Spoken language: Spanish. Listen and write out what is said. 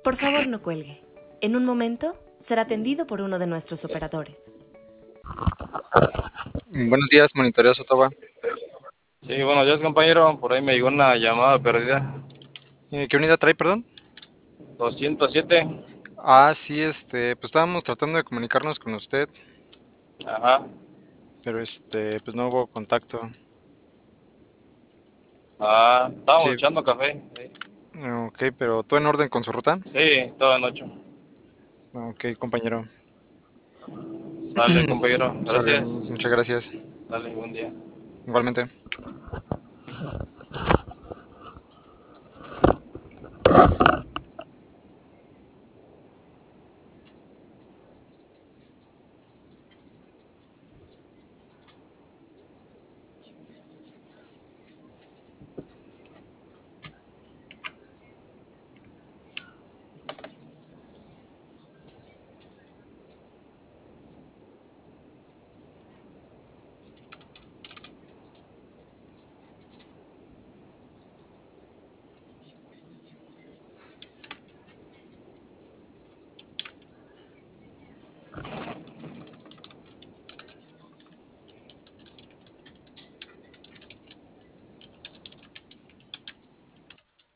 Por favor, no cuelgue. En un momento será atendido por uno de nuestros operadores. Buenos días, Monitoreo Sotoba. Sí, buenos días, compañero. Por ahí me llegó una llamada perdida. ¿Qué unidad trae, perdón? 207. Sí, pues estábamos tratando de comunicarnos con usted, Ajá. pero pues no hubo contacto. Estábamos Sí, echando café. Sí, ok, pero ¿todo en orden con su ruta? sí, toda noche. Ok, compañero. Sale, compañero. Sale, Gracias. muchas gracias. Dale, buen día. Igualmente.